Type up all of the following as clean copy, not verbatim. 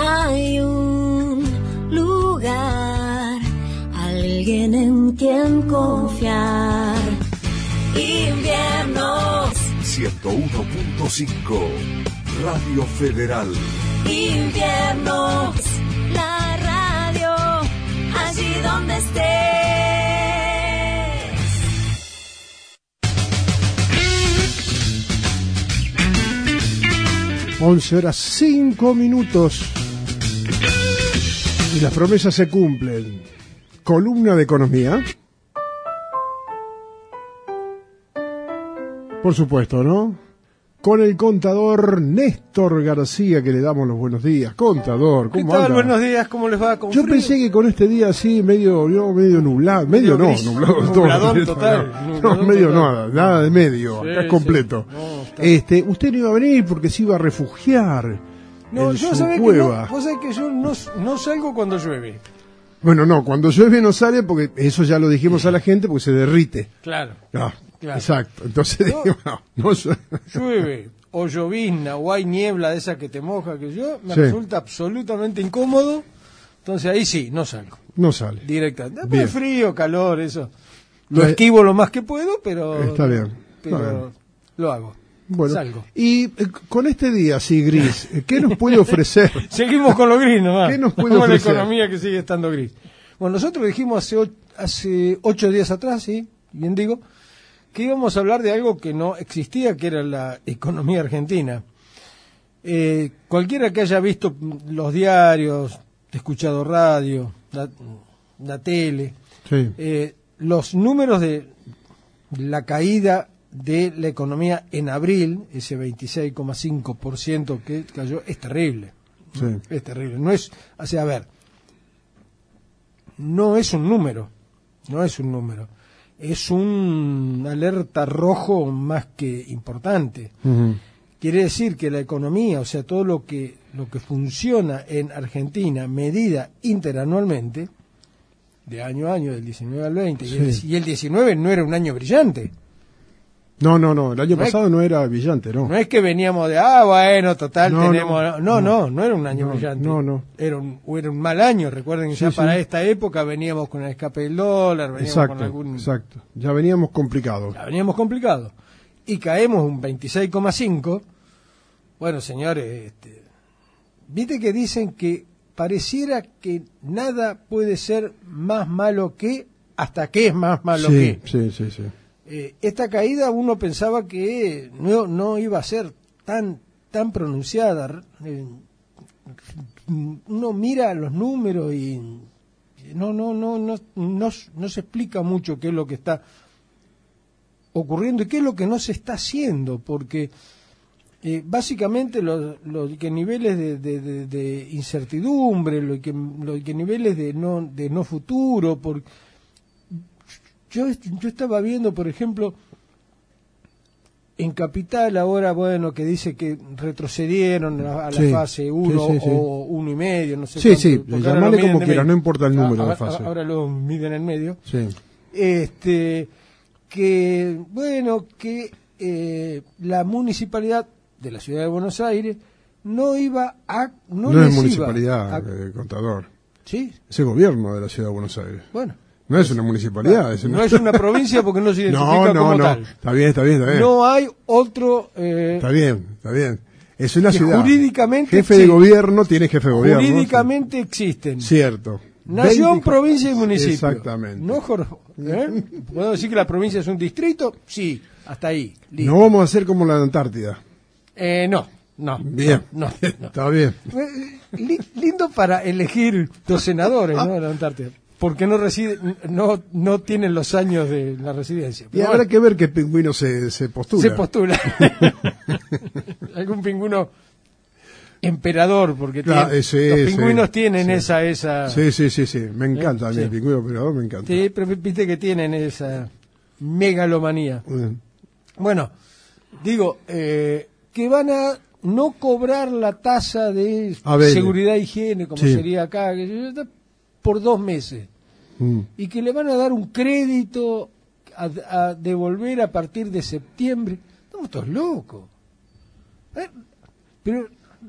hay un lugar, alguien en quien confiar. Inviernos 101.5 Radio Federal. Inviernos, la radio, allí donde estés. 11:05 y las promesas se cumplen. Columna de economía. Por supuesto, ¿no? Con el contador Néstor García, que le damos los buenos días. Contador, ¿cómo anda? ¿Qué tal? Buenos días, ¿cómo les va? Yo pensé que con este día así, medio nublado, nubladón total. Medio nada de medio, sí, acá es completo. Sí. No, usted no iba a venir porque se iba a refugiar en su cueva. Vos sabés que yo no salgo cuando llueve. Bueno, no, cuando llueve no sale porque eso ya lo dijimos a la gente porque se derrite. Claro. Claro. Exacto, entonces no llueve o llovizna o hay niebla de esa que te moja, que yo me resulta absolutamente incómodo, entonces ahí sí, no salgo. No sale. Directamente. Después frío, calor, eso. Lo esquivo lo más que puedo, pero... Está bien. Pero lo hago. Bueno, salgo. Y con este día así gris, ¿qué nos puede ofrecer? Seguimos con lo gris nomás. ¿Qué nos puede ofrecer? La economía que sigue estando gris. Bueno, nosotros dijimos hace 8 días atrás, sí, bien digo, que íbamos a hablar de algo que no existía, que era la economía argentina. Cualquiera que haya visto los diarios, escuchado radio, la tele, sí. Los números de la caída de la economía en abril, ese 26,5% que cayó, es terrible. Sí. Es terrible. No es, o sea, a ver, no es un número. Es un alerta rojo más que importante. Uh-huh. Quiere decir que la economía, o sea, todo lo que funciona en Argentina, medida interanualmente, de año a año, del 19 al 20, sí. Y el 19 no era un año brillante. No, el año pasado no era brillante, ¿no? No es que veníamos de, bueno, total, tenemos... No era un año brillante. No. Era un mal año, recuerden que ya para esta época veníamos con el escape del dólar, veníamos con algún... Exacto, ya veníamos complicados. Y caemos un 26,5. Bueno, señores, viste que dicen que pareciera que nada puede ser más malo que, hasta que es más malo que. Sí. Esta caída uno pensaba que no iba a ser tan pronunciada. Uno mira los números y no se explica mucho qué es lo que está ocurriendo y qué es lo que no se está haciendo, porque básicamente los niveles de incertidumbre, los niveles de no futuro, porque yo estaba viendo, por ejemplo, en Capital ahora, que dice que retrocedieron a la fase 1 o 1,5, no sé cuánto. Sí, llamarle como quiera, no importa el número de fase. Ahora lo miden en medio. Sí. Que la municipalidad de la ciudad de Buenos Aires no es municipalidad, contador. Sí. Es el gobierno de la ciudad de Buenos Aires. Bueno. No es una municipalidad. No es una provincia porque no se identifica como tal. Está bien. No hay otro... Está bien. Es una ciudad. Jurídicamente... Jefe de gobierno tiene jefe de gobierno. Jurídicamente existen. Cierto. Nación, provincia y municipio. Exactamente. ¿No, Jorge? ¿Puedo decir que la provincia es un distrito? Sí, hasta ahí. Listo. No vamos a hacer como la Antártida. No. Bien. No. Está bien. Lindo para elegir los senadores, ¿no? La Antártida. Porque no tienen los años de la residencia. Pero habrá que ver qué pingüino se postula. Se postula. Algún pingüino emperador, porque los pingüinos tienen esa... Sí. Me encanta, el pingüino emperador me encanta. Sí, pero viste que tienen esa megalomanía. Bueno, digo, que van a no cobrar la tasa de seguridad e higiene, como sería acá, por 2 meses. Y que le van a dar un crédito a devolver a partir de septiembre. Estamos todos locos. Pero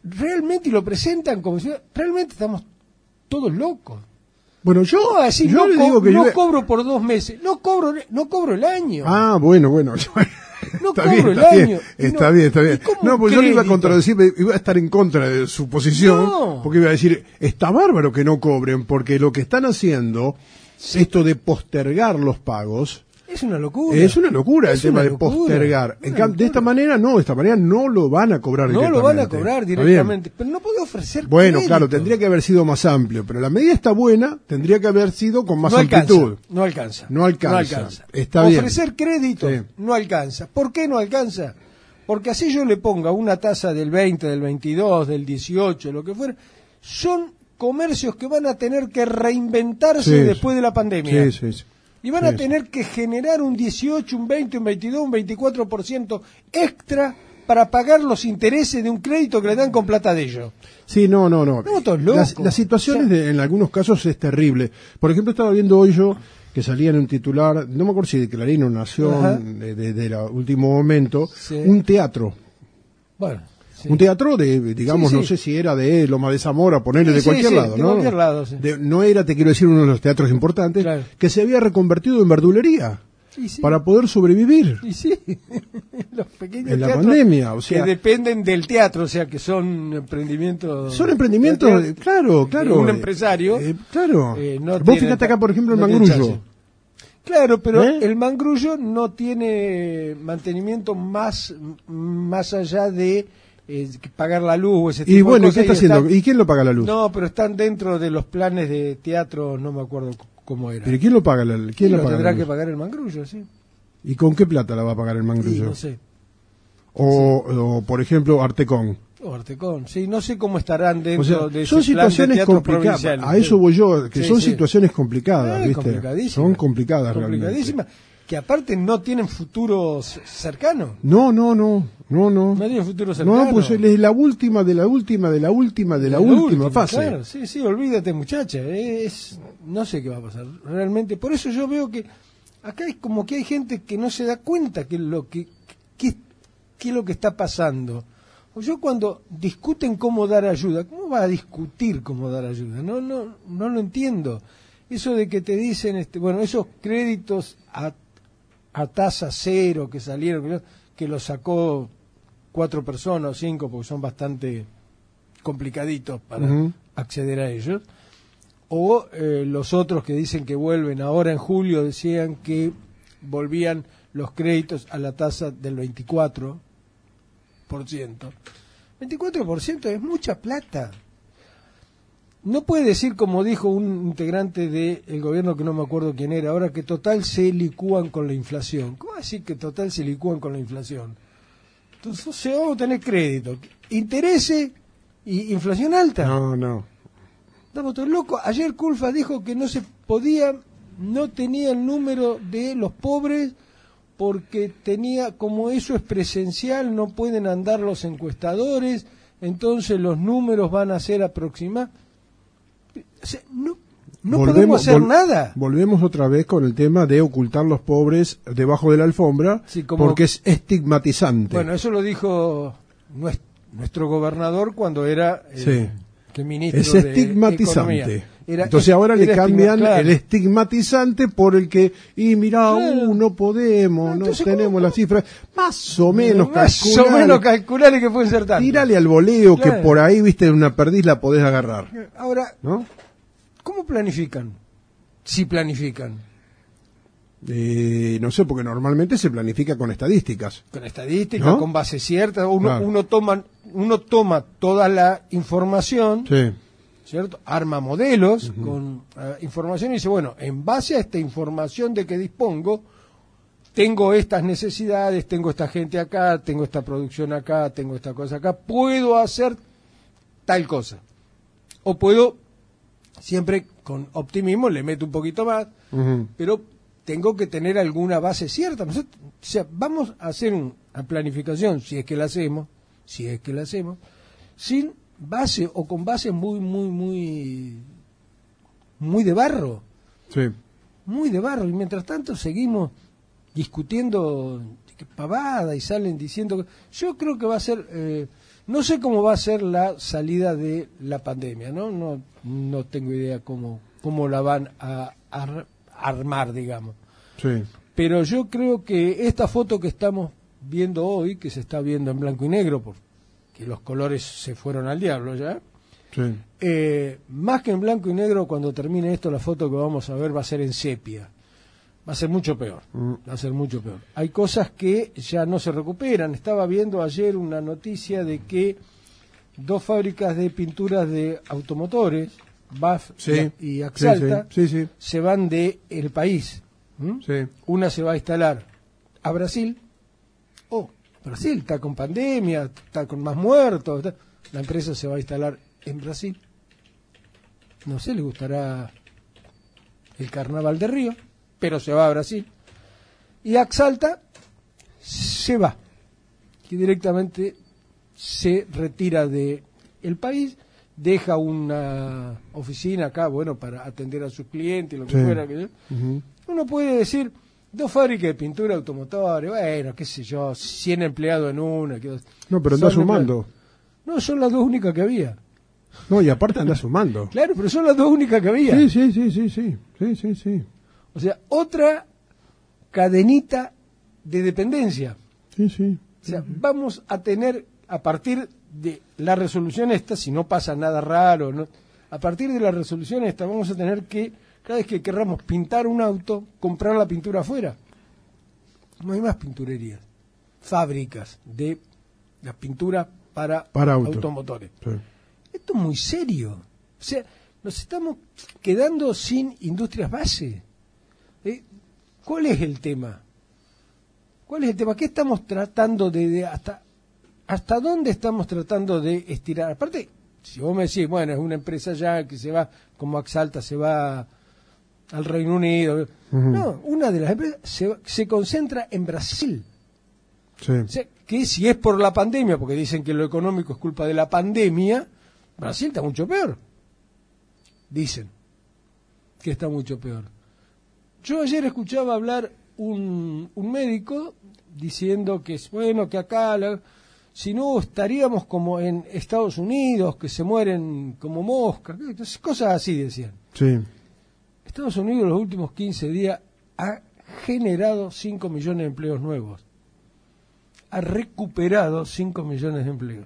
realmente lo presentan como si realmente estamos todos locos. Bueno, yo le digo que no cobro por 2 meses, no cobro el año. Ah, bueno. No está cobro bien, el está año. bien, está bien. No, pues yo le iba a contradecir, iba a estar en contra de su posición, porque iba a decir, está bárbaro que no cobren, porque lo que están haciendo, esto de postergar los pagos, es una locura. Es una locura el tema de postergar. De esta manera no lo van a cobrar directamente. No lo van a cobrar directamente, pero no puede ofrecer Bueno, crédito. claro, tendría que haber sido más amplio, pero la medida está buena, tendría que haber sido con más amplitud. No alcanza. Está bien. Ofrecer crédito no alcanza. ¿Por qué no alcanza? Porque así yo le ponga una tasa del 20, del 22, del 18, lo que fuera, son comercios que van a tener que reinventarse después de la pandemia. Sí. Y van a tener que generar un 18, un 20, un 22, un 24% extra para pagar los intereses de un crédito que le dan con plata de ellos. Sí, no. Estamos todos locos. La situación en algunos casos es terrible. Por ejemplo, estaba viendo hoy yo que salía en un titular, no me acuerdo si de Clarín o Nación, de último momento, un teatro. Bueno. Sí. Un teatro digamos, no sé si era de Loma de Zamora, ponerle de cualquier lado, ¿no? De cualquier lado, sí. No era, te quiero decir, uno de los teatros importantes, que se había reconvertido en verdulería para poder sobrevivir. Y sí, los pequeños en la pandemia, o sea, que dependen del teatro, o sea, que son emprendimientos. Son emprendimientos, claro. Un empresario. Claro. Vos fíjate acá, por ejemplo, el Mangrullo. Claro, pero el Mangrullo no tiene mantenimiento más allá de pagar la luz o ese tipo y bueno, de cosas. ¿qué está haciendo? ¿Y quién lo paga la luz? No, pero están dentro de los planes de teatro, no me acuerdo cómo era. ¿Pero quién lo paga? ¿Quién lo paga? Tendrá que pagar el Mangrullo, sí. ¿Y con qué plata la va a pagar el Mangrullo? No sé. O por ejemplo, Artecon. Artecon, sí, no sé cómo estarán dentro de son ese plan situaciones de teatro complicadas. provincial. A eso voy yo, que son situaciones complicadas, ¿viste? Son complicadas complicadísimas. Que aparte no tienen futuros cercanos. No. No tienen futuro cercano. No, pues es la última de la última fase. Claro, sí, olvídate, muchacha. No sé qué va a pasar. Realmente, por eso yo veo que acá es como que hay gente que no se da cuenta que es lo que está pasando. Yo cuando discuten cómo dar ayuda, ¿cómo va a discutir cómo dar ayuda? No lo entiendo. Eso de que te dicen, esos créditos a tasa cero que salieron, que los sacó 4 personas o 5 porque son bastante complicaditos para acceder a ellos, o los otros que dicen que vuelven ahora en julio, decían que volvían los créditos a la tasa del 24%. 24% es mucha plata. No puede decir, como dijo un integrante del gobierno, que no me acuerdo quién era ahora, que total se licúan con la inflación. ¿Cómo decir que total se licúan con la inflación? Entonces vamos a tener crédito, intereses y inflación alta. No. Estamos todos locos. Ayer Culfas dijo que no tenía el número de los pobres porque como eso es presencial, no pueden andar los encuestadores, entonces los números van a ser aproximados. O sea, no podemos hacer nada. Volvemos otra vez con el tema de ocultar los pobres debajo de la alfombra, porque es estigmatizante. Bueno, eso lo dijo nuestro gobernador cuando era el ministro es estigmatizante. de Economía. Entonces ahora le cambian el estigmatizante por el que, no podemos, no tenemos las cifras, más o menos calcular que pueden ser tantos. Tírale al voleo que por ahí, viste, una perdiz la podés agarrar. Ahora, ¿no? ¿Cómo planifican? Si planifican. No sé, porque normalmente se planifica con estadísticas. Con estadísticas, ¿no? Con bases ciertas. Uno toma toda la información, ¿cierto? Arma modelos con información y dice, bueno, en base a esta información de que dispongo, tengo estas necesidades, tengo esta gente acá, tengo esta producción acá, tengo esta cosa acá, puedo hacer tal cosa. O puedo, siempre con optimismo, le meto un poquito más, pero tengo que tener alguna base cierta. O sea, vamos a hacer una planificación, si es que la hacemos, sin base o con bases muy de barro. Sí. Muy de barro. Y mientras tanto seguimos discutiendo pavada y salen diciendo... Yo creo que va a ser... No sé cómo va a ser la salida de la pandemia, ¿no? No tengo idea cómo la van a armar, digamos. Sí. Pero yo creo que esta foto que estamos viendo hoy, que se está viendo en blanco y negro, porque los colores se fueron al diablo ya, Sí. Más que en blanco y negro, cuando termine esto, la foto que vamos a ver va a ser en sepia. Va a ser mucho peor. Va a ser mucho peor. Hay cosas que ya no se recuperan. Estaba viendo ayer una noticia de que 2 fábricas de pinturas de automotores, BAF y Axalta, sí. se van del país. Sí. Una se va a instalar a Brasil. Brasil está con pandemia, está con más muertos. La empresa se va a instalar en Brasil. No sé, le gustará el Carnaval de Río, pero se va a Brasil. Y Axalta se va, que directamente se retira del país, deja una oficina acá, bueno, para atender a sus clientes, lo que fuera. Uno puede decir, 2 fábricas de pintura automotores, bueno, qué sé yo, 100 empleados en una. No, pero anda sumando. No, son las 2 únicas que había. No, y aparte anda sumando. Claro, pero son las 2 únicas que había. Sí. O sea, otra cadenita de dependencia. Sí. O sea, vamos a tener, a partir de la resolución esta, si no pasa nada raro, ¿no? A partir de la resolución esta vamos a tener que, cada vez que querramos pintar un auto, comprar la pintura afuera. No hay más pinturerías. Fábricas de la pintura para automotores. Sí. Esto es muy serio. O sea, nos estamos quedando sin industrias base. ¿Cuál es el tema? ¿Qué estamos tratando de hasta dónde estamos tratando de estirar? Aparte, si vos me decís, bueno, es una empresa ya que se va, como Axalta se va al Reino Unido. No, una de las empresas se concentra en Brasil. Sí. O sea, que si es por la pandemia, porque dicen que lo económico es culpa de la pandemia, Brasil está mucho peor. Dicen que está mucho peor. Yo ayer escuchaba hablar un médico diciendo que es bueno, que acá, si no estaríamos como en Estados Unidos, que se mueren como moscas, cosas así decían. Sí. Estados Unidos en los últimos 15 días ha generado 5 millones de empleos nuevos. Ha recuperado 5 millones de empleos.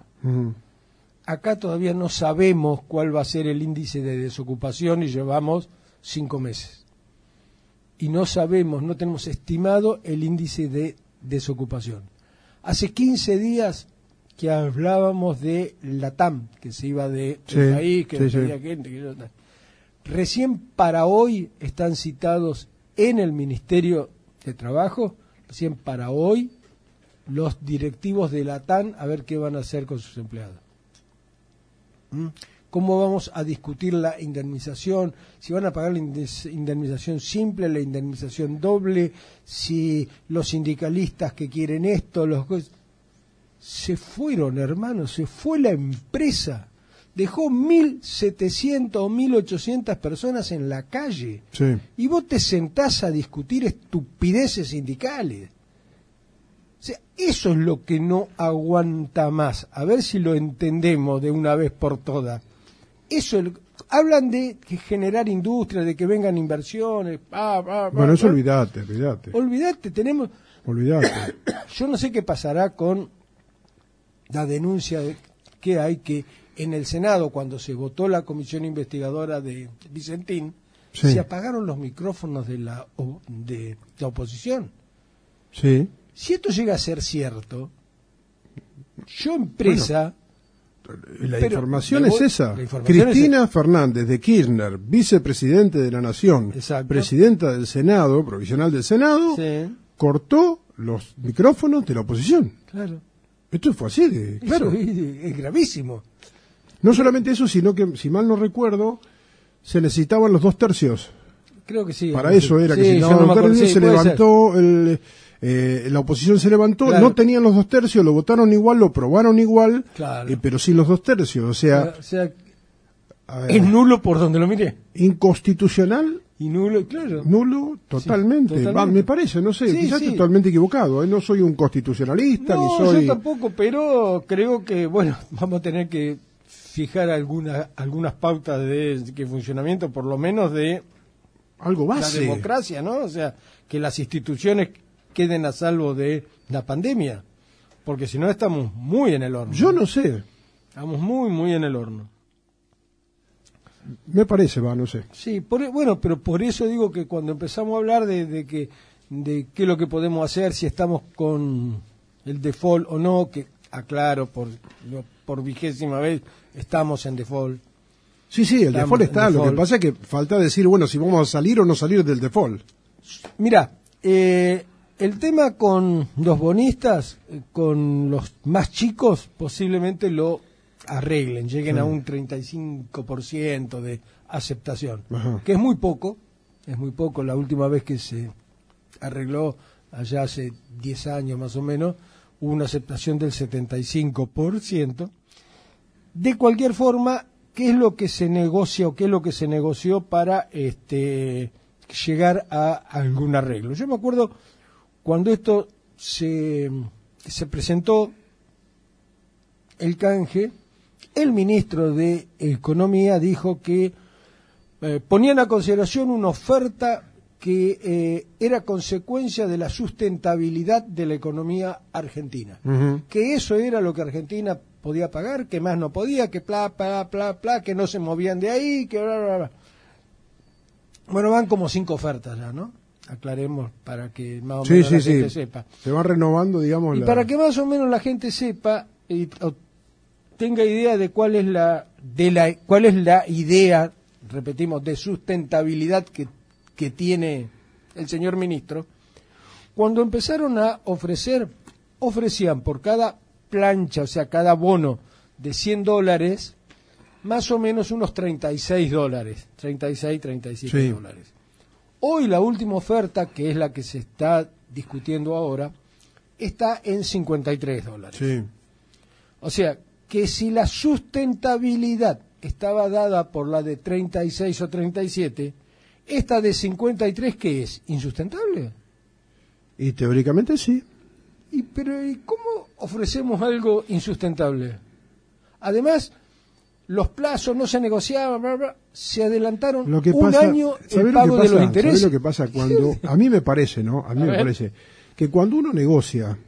Acá todavía no sabemos cuál va a ser el índice de desocupación y llevamos 5 meses. Y no sabemos, no tenemos estimado el índice de desocupación. Hace 15 días que hablábamos de la TAM, que se iba del país, que no tenía gente. Recién para hoy están citados en el Ministerio de Trabajo, recién para hoy, los directivos de la TAM a ver qué van a hacer con sus empleados. ¿Cómo vamos a discutir la indemnización? Si van a pagar la indemnización simple, la indemnización doble, si los sindicalistas que quieren esto, se fueron, hermanos, se fue la empresa. Dejó 1.700 o 1.800 personas en la calle. Sí. Y vos te sentás a discutir estupideces sindicales. O sea, eso es lo que no aguanta más. A ver si lo entendemos de una vez por todas. Hablan de generar industria, de que vengan inversiones. Bueno, eso olvídate. Olvídate, tenemos... Olvídate. Yo no sé qué pasará con la denuncia que hay que en el Senado, cuando se votó la comisión investigadora de Vicentín, se apagaron los micrófonos de la oposición. Sí. Si esto llega a ser cierto, yo empresa... La información es esa. Cristina Fernández de Kirchner, vicepresidente de la Nación, presidenta del Senado, provisional del Senado, cortó los micrófonos de la oposición. Claro. Esto fue así, claro. Es gravísimo. No solamente eso, sino que, si mal no recuerdo, se necesitaban los 2 tercios. Creo que sí. Para eso era que se necesitaban los 2 tercios, se levantó la oposición se levantó, no tenían los 2 tercios, lo votaron igual, lo probaron igual, pero sin los 2 tercios, o sea es nulo por donde lo miré. Inconstitucional Y nulo, claro. Nulo, totalmente. Sí, totalmente. Me parece, no sé, Sí, quizás sí. totalmente equivocado. No soy un constitucionalista, No, ni soy... yo tampoco, pero creo que, bueno, vamos a tener que fijar algunas pautas de funcionamiento, por lo menos de Algo la base. democracia, ¿no? O sea, que las instituciones queden a salvo de la pandemia, porque si no estamos muy en el horno. Yo no sé, Estamos muy, muy en el horno. me parece, no sé. Sí, bueno, pero por eso digo que cuando empezamos a hablar de qué es lo que podemos hacer, si estamos con el default o no, que aclaro por 20ª vez, estamos en default. Sí, el Estamos default en está, lo que default. pasa es que falta decir, bueno, si vamos a salir o no salir del default. Mira, el tema con los bonistas, con los más chicos, posiblemente lo arreglen, lleguen a un 35% de aceptación, Ajá. que es muy poco. La última vez que se arregló, allá hace 10 años más o menos, hubo una aceptación del 75%. De cualquier forma, ¿qué es lo que se negocia o qué es lo que se negoció para llegar a algún arreglo? Yo me acuerdo cuando esto se presentó, el canje, el ministro de Economía dijo que ponían a consideración una oferta que era consecuencia de la sustentabilidad de la economía argentina. Ujú. Que eso era lo que Argentina podía pagar, que más no podía, que que no se movían de ahí, que bla, bla, bla. Bueno, van como 5 ofertas ya, ¿no? Aclaremos para que más o menos la gente sepa. Se va renovando, digamos. Y para que más o menos la gente sepa o tenga idea de cuál es la idea, repetimos, de sustentabilidad que tiene el señor ministro, cuando empezaron a ofrecían por cada plancha, o sea, cada bono de $100, más o menos unos $36, 37 Sí. dólares. Hoy la última oferta, que es la que se está discutiendo ahora, está en $53. Sí. O sea, que si la sustentabilidad estaba dada por la de 36 o 37, esta de 53, ¿qué es? ¿Insustentable? Y teóricamente sí. Pero ¿y cómo ofrecemos algo insustentable? Además, los plazos no se negociaban, bla, bla, se adelantaron Lo que un pasa, año ¿sabés el lo pago que de pasa? los intereses. ¿Sabés lo que pasa cuando, a mí me parece, ¿no? A mí me ver. parece que cuando uno negocia,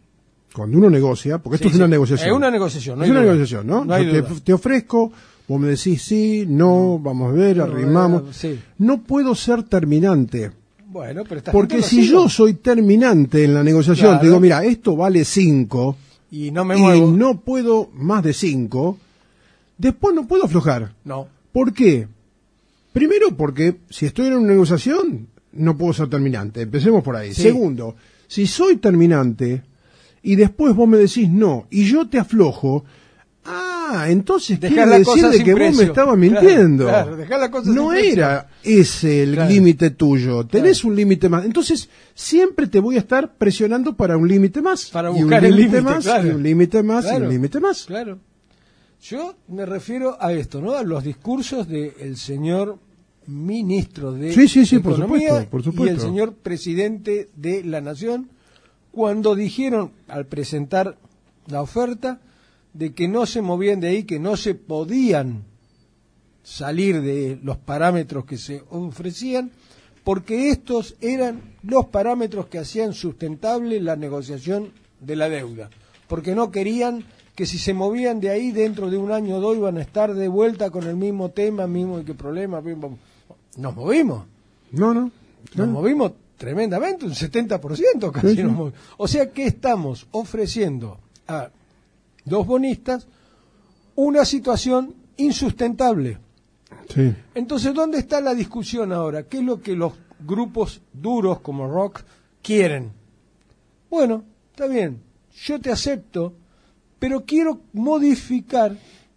porque esto Sí, es una sí. negociación. Es una negociación, no Es hay una duda. negociación, ¿no? No hay Yo duda. te ofrezco, vos me decís sí, no, vamos a ver, arrimamos. Sí. No puedo ser terminante. Bueno, pero esta Porque gente lo si sigue. yo soy terminante en la negociación, Claro. te digo, mira, esto vale 5 Y no me y muevo. no puedo más de 5, después no puedo aflojar. No. ¿Por qué? Primero, porque si estoy en una negociación, no puedo ser terminante. Empecemos por ahí. Sí. Segundo, si soy terminante y después vos me decís no y yo te aflojo, entonces Dejá quiere la decir cosa de sin que vos precio. me estabas Claro, mintiendo. claro, dejá la cosa no sin precio. era ese el Claro. límite tuyo. Tenés Claro. un límite más. Entonces, siempre te voy a estar presionando para un límite más. Para y un buscar el límite, más, claro. y un límite más, y Claro. un límite más. Claro. Yo me refiero a esto, ¿no? A los discursos del señor ministro de Sí, por Economía supuesto, por y supuesto. el señor presidente de la Nación, cuando dijeron, al presentar la oferta, de que no se movían de ahí, que no se podían salir de los parámetros que se ofrecían, porque estos eran los parámetros que hacían sustentable la negociación de la deuda, porque no querían que si se movían de ahí dentro de un año o dos iban a estar de vuelta con el mismo tema, mismo que problema. Nos movimos, No. nos movimos tremendamente, un 70% casi. Sí, sí. Nos movimos. O sea que estamos ofreciendo a los bonistas una situación insustentable. Sí. Entonces, ¿dónde está la discusión ahora? ¿Qué es lo que los grupos duros como Rock quieren? Bueno, está bien, yo te acepto, pero quiero modificar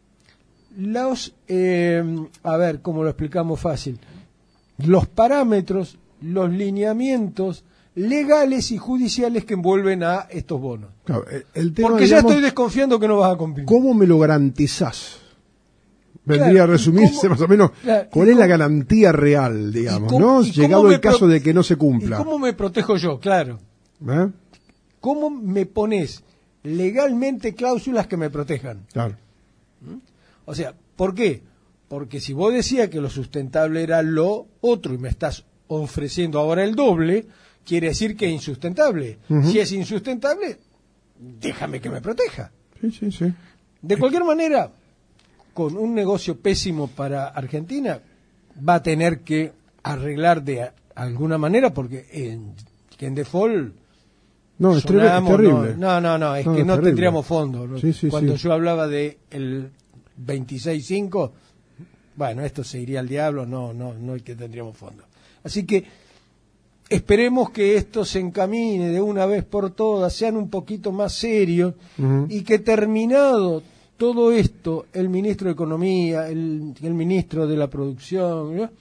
los, a ver, ¿cómo lo explicamos fácil? Los parámetros, los lineamientos legales y judiciales que envuelven a estos bonos. Claro, el tema, Porque ya digamos, estoy desconfiando que no vas a cumplir. ¿cómo me lo garantizás? Vendría a resumirse más o menos cuál es la garantía real, digamos, ¿no? Llegado el caso de que no se cumpla. ¿Y cómo me protejo yo? Claro. ¿Cómo me pones legalmente cláusulas que me protejan? Claro. O sea, ¿por qué? Porque si vos decías que lo sustentable era lo otro y me estás ofreciendo ahora el doble, quiere decir que es insustentable. Si es insustentable, déjame que me proteja. Sí. De cualquier manera, con un negocio pésimo para Argentina, va a tener que arreglar de alguna manera, porque en default... No, es terrible. No, es que no tendríamos fondo. Sí, Cuando yo hablaba de el 26.5, bueno, esto se iría al diablo, no es que tendríamos fondo. Así que esperemos que esto se encamine de una vez por todas, sean un poquito más serios y que terminado todo esto, el ministro de Economía, el ministro de la Producción, ¿no?,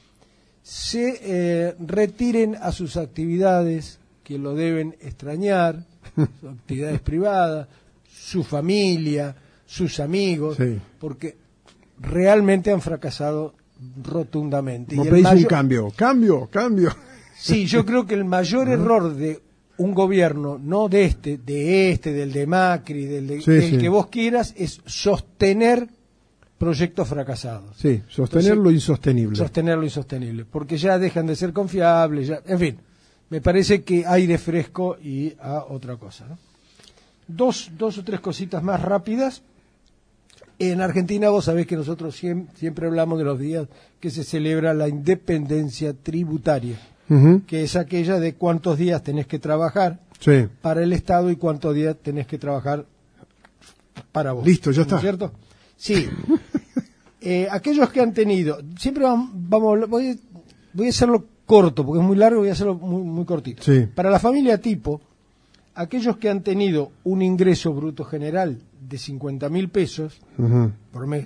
se retiren a sus actividades que lo deben extrañar, sus actividades privadas, su familia, sus amigos, porque realmente han fracasado rotundamente. Como pedís un cambio. Sí, yo creo que el mayor error de un gobierno, no del de Macri, del que vos quieras, es sostener proyectos fracasados. Sí, sostener lo insostenible. Sostener lo insostenible, porque ya dejan de ser confiables, en fin, me parece que hay de fresco y a otra cosa, ¿no? Dos o tres cositas más rápidas. En Argentina vos sabés que nosotros siempre hablamos de los días que se celebra la independencia tributaria, que es aquella de cuántos días tenés que trabajar para el Estado y cuántos días tenés que trabajar para vos. Listo, ya está. ¿No es cierto? Sí. Aquellos que han tenido, siempre voy a hacerlo corto, porque es muy largo, voy a hacerlo muy cortito. Sí. Para la familia tipo, aquellos que han tenido un ingreso bruto general de 50.000 pesos por mes,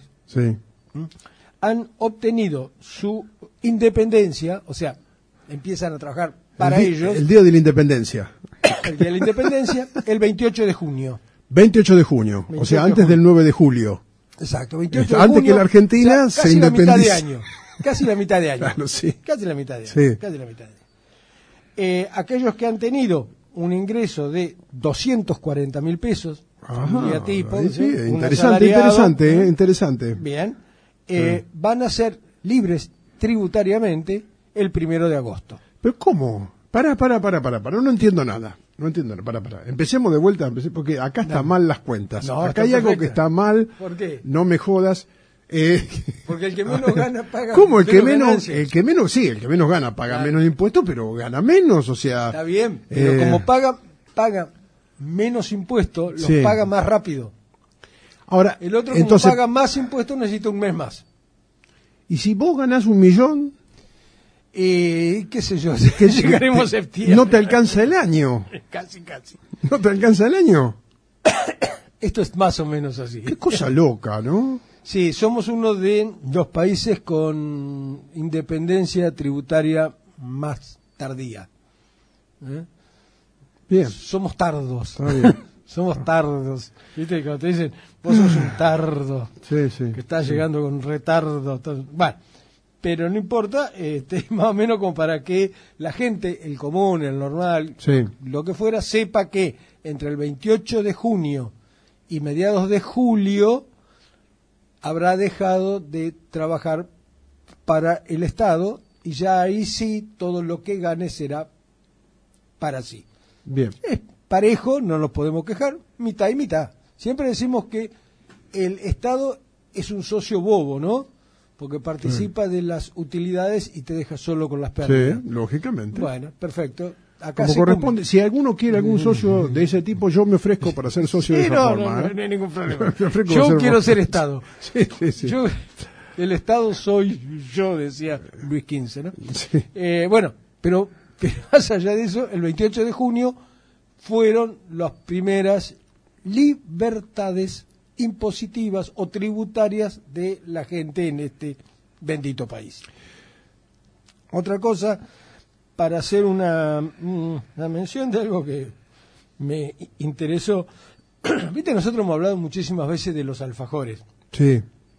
han obtenido su independencia, o sea, empiezan a trabajar para ellos. El día de la independencia. El día de la independencia, el 28 de junio. 28 de junio, o sea, antes del 9 de julio. Exacto, 28 de antes junio. Que la Argentina se independice. Casi la mitad de año. Claro, sí. Casi la mitad de año. Casi la mitad de año. Aquellos que han tenido un ingreso de 240.000 pesos, familia tipo, interesante. Bien, van a ser libres tributariamente el 1 de agosto. ¿Pero cómo? Para, no entiendo nada. Para. Empecemos de vuelta, porque acá está mal las cuentas. Acá hay algo que está mal. ¿Por qué? No me jodas. Porque el que menos gana paga. ¿Cómo? El que menos gana paga menos impuestos, pero gana menos, o sea. Está bien, pero como paga menos impuestos, los paga más rápido. Ahora, el otro, como paga más impuestos, necesita un mes más. ¿Y si vos ganás 1 millón? Qué sé yo, llegaremos a septiembre. No te alcanza el año. Casi. ¿No te alcanza el año? Esto es más o menos así. Qué cosa loca, ¿no? Sí, somos uno de los países con independencia tributaria más tardía. Bien. Somos tardos. Está bien. Somos tardos. ¿Viste? Cuando te dicen, vos sos un tardo. Sí. Que estás llegando con retardo. Bueno, pero no importa, más o menos como para que la gente, el común, el normal, lo que fuera, sepa que entre el 28 de junio y mediados de julio habrá dejado de trabajar para el Estado y ya ahí sí todo lo que gane será para sí. Bien. Es parejo, no nos podemos quejar, mitad y mitad. Siempre decimos que el Estado es un socio bobo, ¿no? Porque participa de las utilidades y te deja solo con las pérdidas. Sí, lógicamente. Bueno, perfecto. Acá como corresponde, si alguno quiere algún socio de ese tipo, yo me ofrezco para ser socio de esa forma. No hay ningún problema. Yo quiero ser Estado. Sí. El Estado soy yo, decía Luis XV, ¿no? Sí. Bueno, pero más allá de eso, el 28 de junio fueron las primeras libertades impositivas o tributarias de la gente en este bendito país. Otra cosa, para hacer una mención de algo que me interesó. Viste, nosotros hemos hablado muchísimas veces de los alfajores. Sí.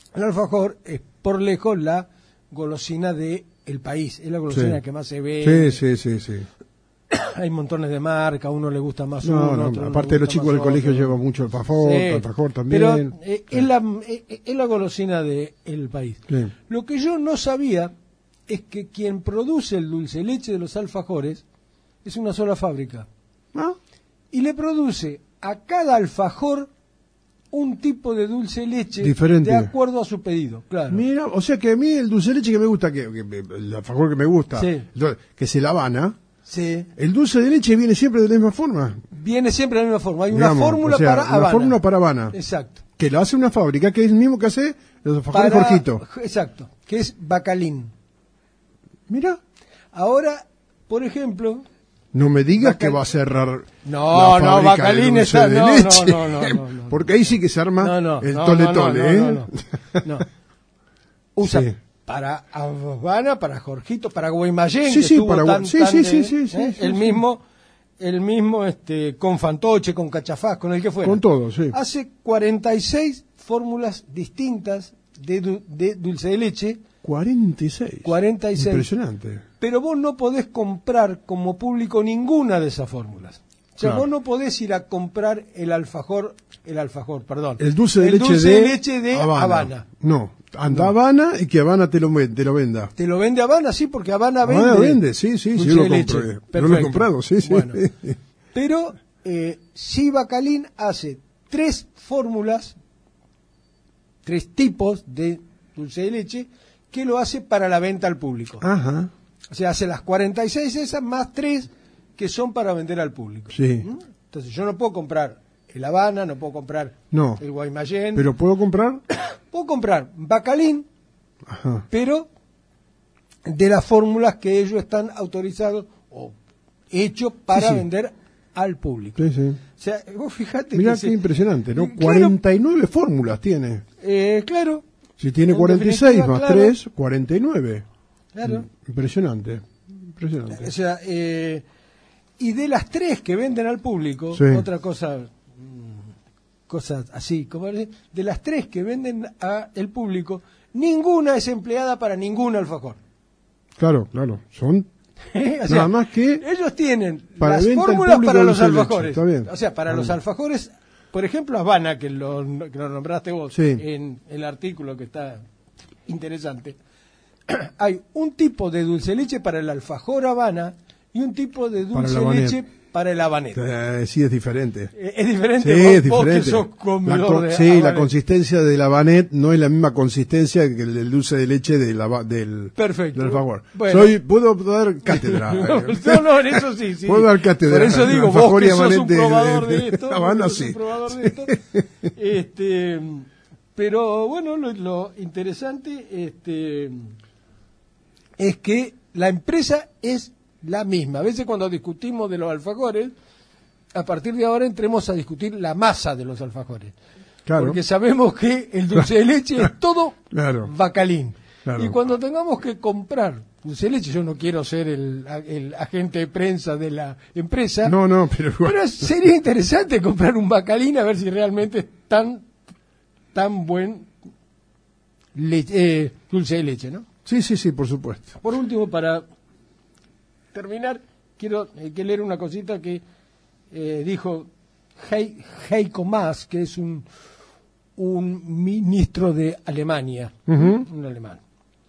El alfajor es por lejos la golosina del país, es la golosina Sí. que más se ve. Sí. Hay montones de marcas, a uno le gusta más No, uno, otro aparte le los gusta chicos más del colegio otro. llevan mucho alfajor también. Pero es la golosina del país. Sí. Lo que yo no sabía es que quien produce el dulce de leche de los alfajores es una sola fábrica. ¿Ah? Y le produce a cada alfajor un tipo de dulce de leche Diferente. de acuerdo a su pedido, claro. Mira, o sea que a mí el dulce de leche que me gusta, el alfajor que me gusta, Sí. que es el Habana, Sí. el dulce de leche viene siempre de la misma forma. Viene siempre de la misma forma. Hay Digamos, una fórmula o sea, para una Habana. fórmula para Habana. Exacto. Que lo hace una fábrica que es el mismo que hace los alfajores Jorgito. Exacto. Que es Bacalín. Mira, Ahora, por ejemplo... no me digas Bacal- que va a cerrar No, la no, fábrica Bacalín de dulce está... de No, leche. no. Porque ahí sí que se arma el tole-tole, ¿eh? No. Usa Sí. para Habana, para Jorgito, para Guaymallén, Sí, que sí, estuvo para tan, sí, tan sí, de- sí, sí, sí, el sí. mismo con Fantoche, con Cachafaz, con el que fuera. Con todo, sí. Hace 46 fórmulas distintas de dulce de leche, 46. 46. Impresionante. pero vos no podés comprar como público ninguna de esas fórmulas. O sea, Claro. vos no podés ir a comprar el alfajor, perdón. El dulce de leche de Habana. No, anda No. Habana y que Habana te lo venda. Te lo vende Habana, sí, porque Habana vende. Habana vende, sí, dulce yo lo de leche. compré. Yo lo he Perfecto. comprado, sí. Bueno, pero sí, Bacalín hace 3 fórmulas, 3 tipos de dulce de leche que lo hace para la venta al público. Ajá, O sea, hace las 46 esas más 3 que son para vender al público. sí. ¿Mm? Entonces yo no puedo comprar el Habana, no puedo comprar No. el Guaymallén. ¿Pero puedo comprar? Puedo comprar Bacalín, Ajá. pero de las fórmulas que ellos están autorizados o hechos para Sí, sí. vender al público. Sí, sí. O sea, vos fijate Mirá que qué impresionante, ¿no? Claro. 49 fórmulas tiene. Claro. Si tiene En 46 definitiva, más claro. 3, 49. Claro. Impresionante. Impresionante. O sea, y de las 3 que venden al público, Sí. otra cosa, cosas así, como de las 3 que venden al público, ninguna es empleada para ningún alfajor. Claro. Son O sea, nada más que ellos tienen para las venta al fórmulas público para de los dulce de leche. alfajores. Está bien. O sea, para los alfajores, por ejemplo, Habana, que lo nombraste vos Sí. en el artículo que está interesante, hay un tipo de dulce de leche para el alfajor Habana y un tipo de Para el dulce de habanet. leche para el habanet. sí es diferente. Es diferente, Sí, vos, es vos que diferente. sos comedor de Sí, la habanet. consistencia del habanet no es la misma consistencia que el del dulce de leche del Perfecto. del alfajor. Bueno. Puedo dar cátedra. No, en eso sí. Puedo dar cátedra. Por eso digo, vos Alfajor y que sos habanet un de probador de esto, Habana, vos que sos sí. un probador de esto, pero bueno, lo interesante es que la empresa es la misma. A veces cuando discutimos de los alfajores, a partir de ahora entremos a discutir la masa de los alfajores. Claro. Porque sabemos que el dulce de leche es todo Claro. Bacalín. Claro. Y cuando tengamos que comprar dulce de leche, yo no quiero ser el agente de prensa de la empresa, No, pero igual. pero sería interesante comprar un Bacalín a ver si realmente es tan buen dulce de leche, ¿no? Sí, por supuesto. Por último, para terminar, quiero que leer una cosita que dijo Heiko Maas, que es un ministro de Alemania, un alemán,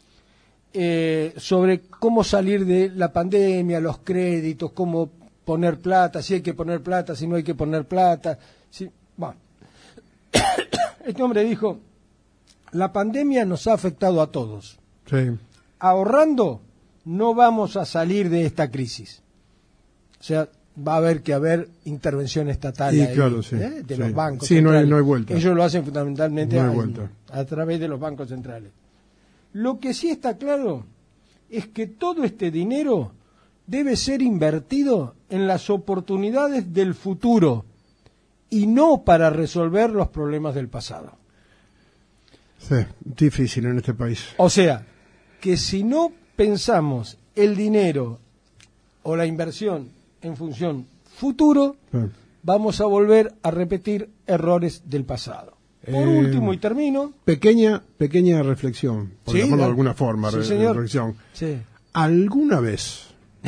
sobre cómo salir de la pandemia, los créditos, cómo poner plata, si hay que poner plata, si no hay que poner plata. Bueno. Este hombre dijo, la pandemia nos ha afectado a todos. Sí. Ahorrando no vamos a salir de esta crisis. O sea, va a haber que haber intervención estatal Y ahí, claro, sí, de sí. los bancos Sí, no hay centrales. vuelta. Ellos lo hacen fundamentalmente No hay vuelta. a través de los bancos centrales. Lo que sí está claro es que todo este dinero debe ser invertido en las oportunidades del futuro y no para resolver los problemas del pasado. Sí, difícil en este país. O sea, que si no pensamos el dinero o la inversión en función futuro, Sí. vamos a volver a repetir errores del pasado. Por último, y termino. Pequeña reflexión, por Sí, llamarlo de dale. alguna forma, Sí, señor. reflexión. Sí. ¿Alguna vez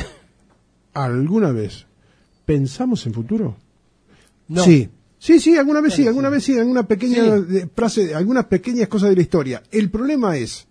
pensamos en futuro? No. Sí, alguna vez sí, Claro, alguna vez sí, alguna pequeña Sí. frase, algunas pequeñas cosas de la historia. El problema es,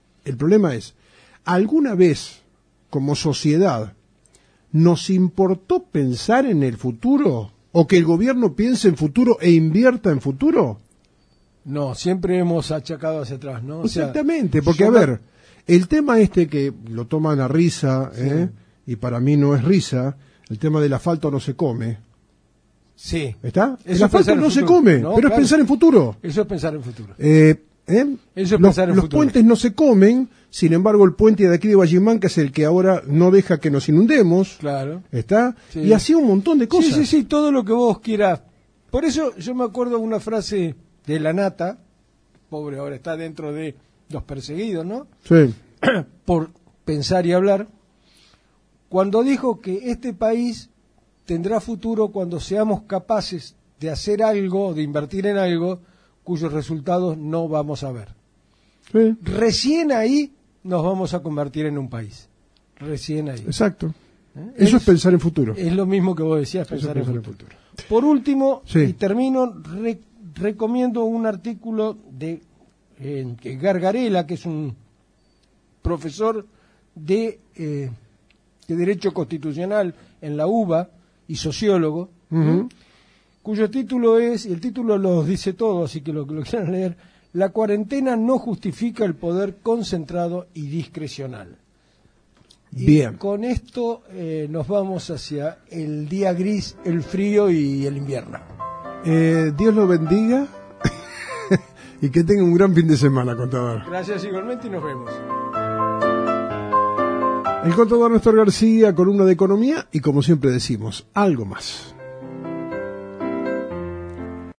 ¿alguna vez como sociedad nos importó pensar en el futuro? ¿O que el gobierno piense en futuro e invierta en futuro? No, siempre hemos achacado hacia atrás, ¿no? O sea, Exactamente, porque yo a ver, el tema que lo toman a risa, y para mí no es risa, el tema del asfalto no se come. Sí. ¿Está? Eso es El asfalto pensar en no se futuro. come, No, pero claro. es pensar en futuro. Eso es pensar en futuro. Eso es pensar en los futuro. puentes no se comen, sin embargo el puente de aquí de Vallimán, que es el que ahora no deja que nos inundemos, Claro. ¿está? Sí. Y así un montón de cosas. Sí, todo lo que vos quieras. Por eso yo me acuerdo de una frase de La Nata, pobre ahora está dentro de Los Perseguidos, ¿no? Sí. Por pensar y hablar, cuando dijo que este país tendrá futuro cuando seamos capaces de hacer algo, de invertir en algo, cuyos resultados no vamos a ver. Sí. Recién ahí nos vamos a convertir en un país. Recién ahí. Exacto. Eso es pensar en futuro. Es lo mismo que vos decías, Eso es pensar en pensar en futuro. futuro. Por último, Sí. y termino, recomiendo un artículo de Gargarella, que es un profesor de Derecho Constitucional en la UBA y sociólogo, Ujú. cuyo título es, y el título lo dice todo, así que lo quieran leer, La cuarentena no justifica el poder concentrado y discrecional. Y Bien. con esto nos vamos hacia el día gris, el frío y el invierno. Dios lo bendiga y que tenga un gran fin de semana, contador. Gracias igualmente y nos vemos. El contador Néstor García, columna de economía y como siempre decimos, algo más.